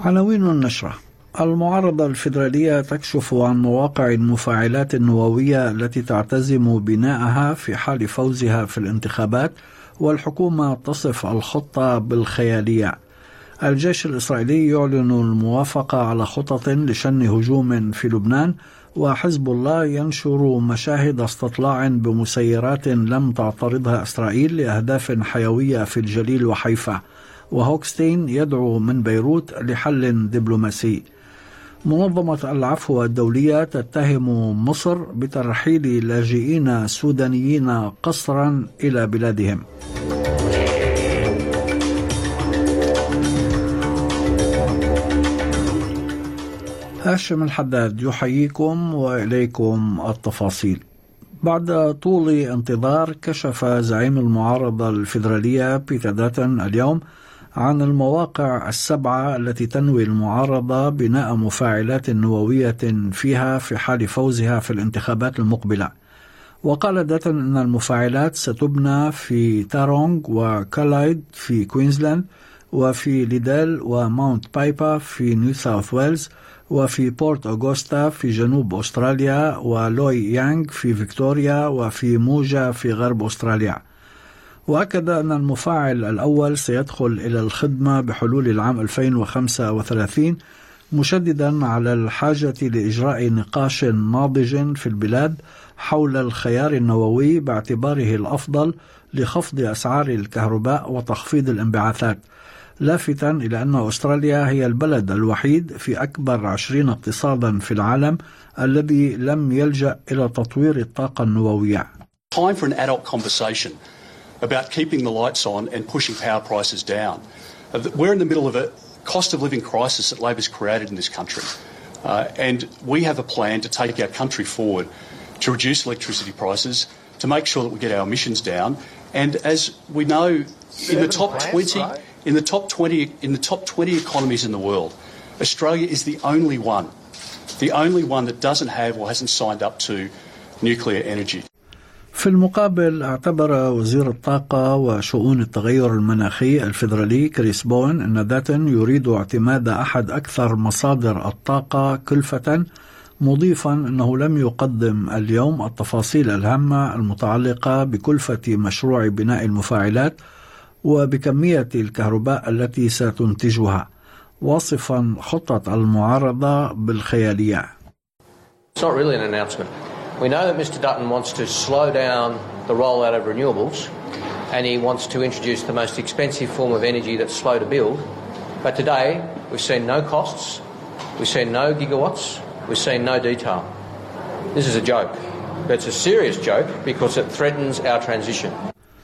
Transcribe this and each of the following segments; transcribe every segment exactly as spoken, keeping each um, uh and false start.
عناوين النشرة: المعارضة الفيدرالية تكشف عن مواقع المفاعلات النووية التي تعتزم بناءها في حال فوزها في الانتخابات، والحكومة تصف الخطة بالخيالية. الجيش الإسرائيلي يعلن الموافقة على خطط لشن هجوم في لبنان، وحزب الله ينشر مشاهد استطلاع بمسيرات لم تعترضها إسرائيل لأهداف حيوية في الجليل وحيفا، وهوكستين يدعو من بيروت لحل دبلوماسي. منظمة العفو الدولية تتهم مصر بترحيل لاجئين سودانيين قسرا إلى بلادهم. هاشم الحداد يحييكم وإليكم التفاصيل. بعد طول انتظار، كشف زعيم المعارضة الفيدرالية بيتر داتن اليوم عن المواقع السبعة التي تنوي المعارضة بناء مفاعلات نووية فيها في حال فوزها في الانتخابات المقبلة. وقال داتن أن المفاعلات ستبنى في تارونغ وكالايد في كوينزلاند، وفي ليدل وماونت بايبا في نيو ساوث ويلز، وفي بورت أغوستا في جنوب أستراليا، ولوي يانغ في فيكتوريا، وفي موجة في غرب أستراليا. وأكد أن المفاعل الأول سيدخل إلى الخدمة بحلول العام ألفين وخمسة وثلاثين، مشددا على الحاجة لإجراء نقاش ناضج في البلاد حول الخيار النووي باعتباره الأفضل لخفض أسعار الكهرباء وتخفيض الانبعاثات، لافتا إلى أن أستراليا هي البلد الوحيد في أكبر عشرين اقتصادا في العالم الذي لم يلجأ إلى تطوير الطاقة النووية. Time for an adult conversation about keeping the lights on and pushing power prices down. We're in the middle of a cost of living crisis that Labor's created in this country. Uh, and we have a plan to take our country forward to reduce electricity prices, to make sure that we get our emissions down. And as we know, in the top twenty, in the top twenty, in the top twenty economies in the world, Australia is the only one, the only one that doesn't have or hasn't signed up to nuclear energy. في المقابل، اعتبر وزير الطاقة وشؤون التغير المناخي الفيدرالي كريس بوين أن داتن يريد اعتماد أحد أكثر مصادر الطاقة كلفة، مضيفا أنه لم يقدم اليوم التفاصيل الهامة المتعلقة بكلفة مشروع بناء المفاعلات وبكمية الكهرباء التي ستنتجها، واصفا خطة المعارضة بالخيالية. It's not really an announcement. We know that Mister Dutton wants to slow down the rollout of renewables, and he wants to introduce the most expensive form of energy that's slow to build. But today, we've seen no costs, we've seen no gigawatts, we've seen no detail. This is a joke. But it's a serious joke because it threatens our transition.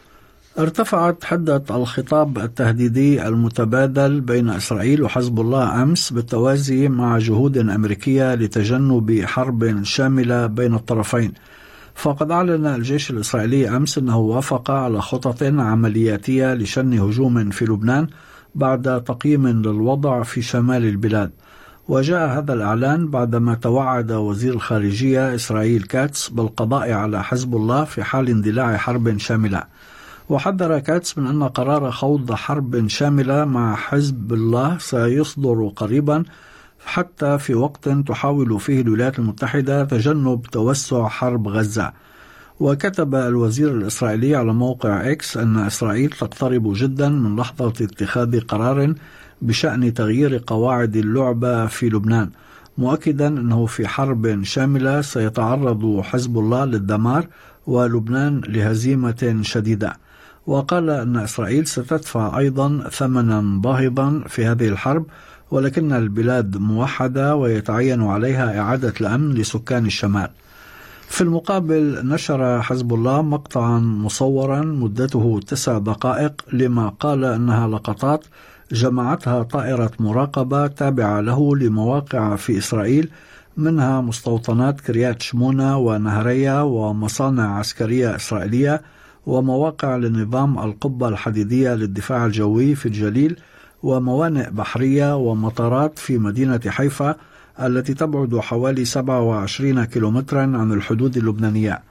ارتفعت حدة الخطاب التهديدي المتبادل بين إسرائيل وحزب الله أمس بالتوازي مع جهود أمريكية لتجنب حرب شاملة بين الطرفين. فقد أعلن الجيش الإسرائيلي أمس أنه وافق على خطط عملياتية لشن هجوم في لبنان بعد تقييم للوضع في شمال البلاد. وجاء هذا الإعلان بعدما توعد وزير الخارجية إسرائيل كاتس بالقضاء على حزب الله في حال اندلاع حرب شاملة. وحذر كاتس من أن قرار خوض حرب شاملة مع حزب الله سيصدر قريبا، حتى في وقت تحاول فيه الولايات المتحدة تجنب توسع حرب غزة. وكتب الوزير الإسرائيلي على موقع إكس أن إسرائيل تقترب جدا من لحظة اتخاذ قرار بشأن تغيير قواعد اللعبة في لبنان، مؤكدا أنه في حرب شاملة سيتعرض حزب الله للدمار ولبنان لهزيمة شديدة. وقال أن إسرائيل ستدفع أيضا ثمنا باهظا في هذه الحرب، ولكن البلاد موحدة ويتعين عليها إعادة الأمن لسكان الشمال. في المقابل، نشر حزب الله مقطعا مصورا مدته تسع دقائق لما قال أنها لقطات جمعتها طائرة مراقبة تابعة له لمواقع في إسرائيل، منها مستوطنات كريات شمونة ونهرية ومصانع عسكرية إسرائيلية ومواقع لنظام القبة الحديدية للدفاع الجوي في الجليل وموانئ بحرية ومطارات في مدينة حيفا التي تبعد حوالي سبعة وعشرين كيلومترا عن الحدود اللبنانية.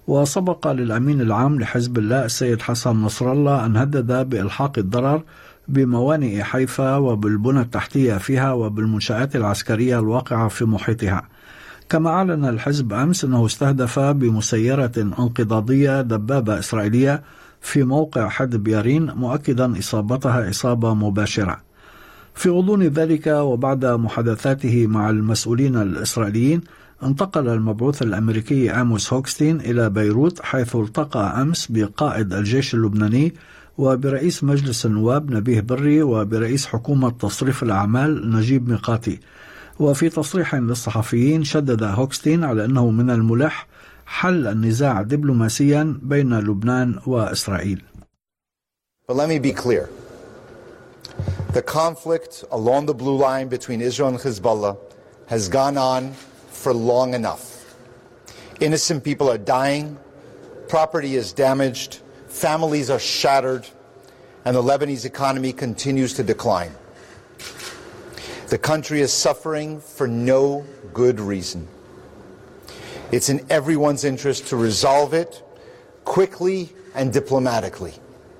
وسبق للأمين العام لحزب الله السيد حسن نصر الله أن هدد بإلحاق الضرر بموانئ حيفا وبالبنى التحتية فيها وبالمنشآت العسكرية الواقعة في محيطها. كما أعلن الحزب أمس أنه استهدف بمسيرة انقضاضية دبابة إسرائيلية في موقع حدب يارين، مؤكدا إصابتها إصابة مباشرة. في غضون ذلك وبعد محادثاته مع المسؤولين الإسرائيليين، انتقل المبعوث الأمريكي آموس هوكستين إلى بيروت، حيث التقى أمس بقائد الجيش اللبناني وبرئيس مجلس النواب نبيه بري وبرئيس حكومة تصريف الأعمال نجيب ميقاتي. وفي تصريح للصحفيين شدد هوكستين على أنه من الملح حل النزاع دبلوماسيا بين لبنان وإسرائيل. But let me be clear. The conflict along the blue line between Israel and Hezbollah has gone on for long enough. Innocent people are dying, property is damaged, families are shattered, and the Lebanese economy continues to decline. The country is suffering for no good reason. It's in everyone's interest to resolve it quickly and diplomatically.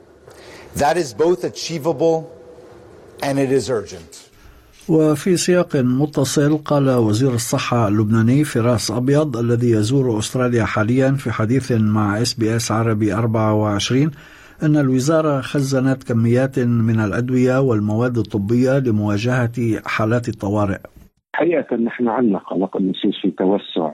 That is both achievable and it is urgent. وفي سياق متصل، قال وزير الصحة اللبناني فراس أبيض الذي يزور أستراليا حاليا في حديث مع اس بي اس عربي أربعة وعشرين أن الوزارة خزنت كميات من الأدوية والمواد الطبية لمواجهة حالات الطوارئ. حقيقة نحن عندنا قلق أن يصير في توسع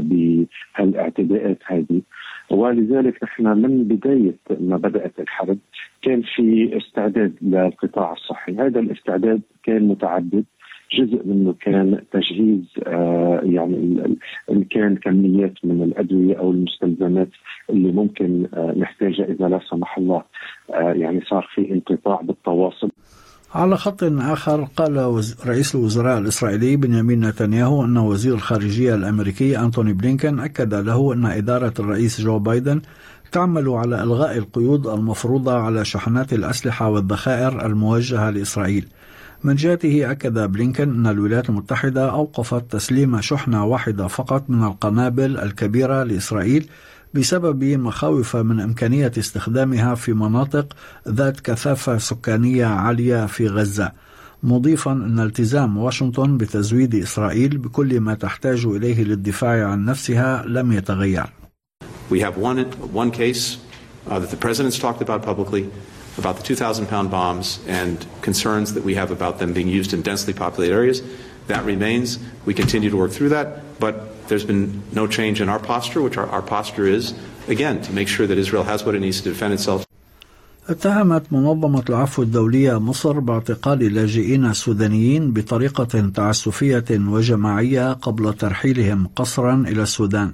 بهالاعتداءات هذه، ولذلك نحن من بداية ما بدأت الحرب كان في استعداد للقطاع الصحي. هذا الاستعداد كان متعدد، جزء منه كان تجهيز آه يعني إن كان كميات من الأدوية أو المستلزمات اللي ممكن آه نحتاجها إذا لا سمح الله آه يعني صار في انقطاع بالتواصل. على خط آخر، قال رئيس الوزراء الإسرائيلي بنيامين نتنياهو أن وزير الخارجية الأمريكي أنتوني بلينكن أكد له أن إدارة الرئيس جو بايدن تعمل على إلغاء القيود المفروضة على شحنات الأسلحة والذخائر الموجهة لإسرائيل. من جهته أكد بلينكن أن الولايات المتحدة أوقفت تسليم شحنة واحدة فقط من القنابل الكبيرة لإسرائيل بسبب مخاوف من إمكانية استخدامها في مناطق ذات كثافة سكانية عالية في غزة، مضيفا أن التزام واشنطن بتزويد إسرائيل بكل ما تحتاج إليه للدفاع عن نفسها لم يتغير. We have one, one case uh, that the President's talked about publicly about the two thousand pound bombs and concerns that we have about them being used in densely populated areas. That remains. We continue to work through that, but there's been no change in our posture, which our, our posture is, again, to make sure that Israel has what it needs to defend itself. اتهمت منظمة العفو الدولية مصر باعتقال لاجئين سودانيين بطريقة تعسفية وجماعية قبل ترحيلهم قسرا إلى السودان،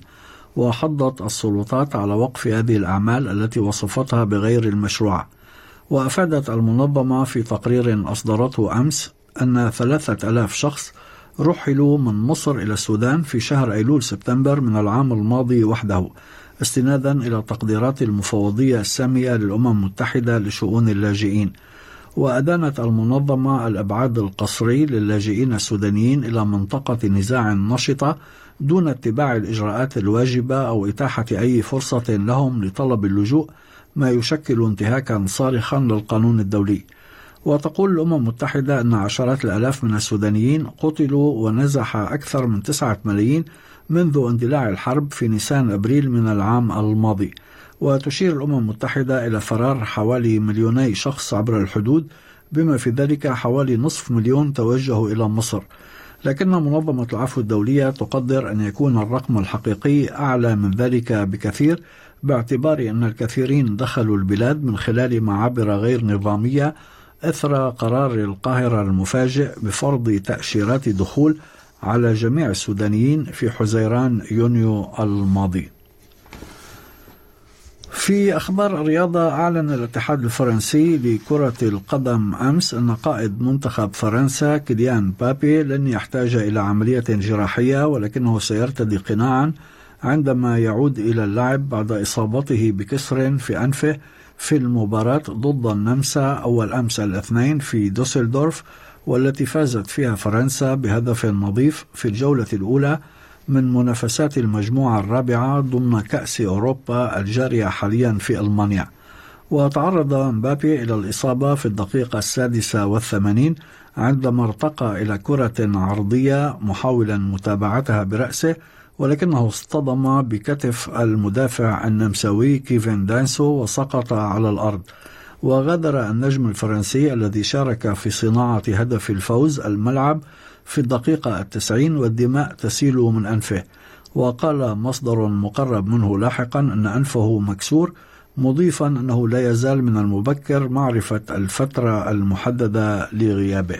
وحضت السلطات على وقف هذه الأعمال التي وصفتها بغير المشروعة. وأفادت المنظمة في تقرير أصدرته أمس أن ثلاثة ألاف شخص رحلوا من مصر إلى السودان في شهر أيلول سبتمبر من العام الماضي وحده، استنادا إلى تقديرات المفوضية السامية للأمم المتحدة لشؤون اللاجئين. وأدانت المنظمة الإبعاد القسري للاجئين السودانيين إلى منطقة نزاع نشطة دون اتباع الإجراءات الواجبة أو إتاحة أي فرصة لهم لطلب اللجوء، ما يشكل انتهاكا صارخا للقانون الدولي. وتقول الأمم المتحدة أن عشرات الآلاف من السودانيين قتلوا ونزح أكثر من تسعة ملايين منذ اندلاع الحرب في نيسان أبريل من العام الماضي. وتشير الأمم المتحدة إلى فرار حوالي مليوني شخص عبر الحدود، بما في ذلك حوالي نصف مليون توجهوا إلى مصر. لكن منظمة العفو الدولية تقدر أن يكون الرقم الحقيقي أعلى من ذلك بكثير، باعتبار أن الكثيرين دخلوا البلاد من خلال معابر غير نظامية أثر قرار القاهرة المفاجئ بفرض تأشيرات دخول على جميع السودانيين في حزيران يونيو الماضي. في أخبار الرياضة، أعلن الاتحاد الفرنسي لكرة القدم أمس أن قائد منتخب فرنسا كيليان مبابي لن يحتاج إلى عملية جراحية، ولكنه سيرتدي قناعا عندما يعود إلى اللعب بعد إصابته بكسر في أنفه في المباراة ضد النمسا أول أمس الاثنين في دوسلدورف، والتي فازت فيها فرنسا بهدف نظيف في الجولة الأولى من منافسات المجموعة الرابعة ضمن كأس أوروبا الجارية حاليا في ألمانيا. وتعرض مبابي إلى الإصابة في الدقيقة السادسة والثمانين عندما ارتقى إلى كرة عرضية محاولا متابعتها برأسه، ولكنه اصطدم بكتف المدافع النمساوي كيفن دانسو وسقط على الأرض. وغادر النجم الفرنسي الذي شارك في صناعة هدف الفوز الملعب في الدقيقة التسعين والدماء تسيل من أنفه. وقال مصدر مقرب منه لاحقا أن أنفه مكسور، مضيفا أنه لا يزال من المبكر معرفة الفترة المحددة لغيابه.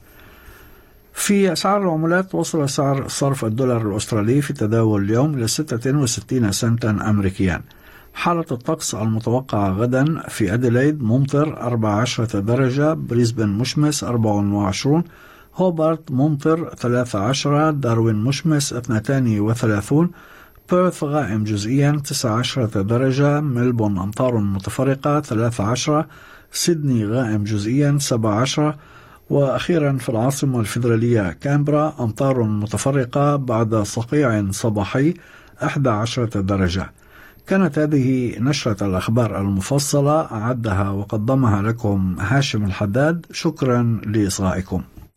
في أسعار العملات، وصل سعر صرف الدولار الأسترالي في تداول اليوم إلى ستة وستين سنتا أمريكيا. حالة الطقس المتوقعة غدا: في أديلايد ممطر أربعة عشر درجة، بريسبن مشمس أربعة وعشرين، هوبارت ممطر ثلاثة عشر، داروين مشمس اثنين وثلاثين، بيرث غائم جزئيا تسعة عشر درجة، ملبون أمطار متفرقة ثلاثة عشر، سيدني غائم جزئيا سبعة عشر، وأخيرا في العاصمة الفيدرالية كامبرا أمطار متفرقة بعد صقيع صباحي أحد عشر درجة. كانت هذه نشرة الأخبار المفصلة، أعدها وقدمها لكم هاشم الحداد. شكرا لإصغائكم.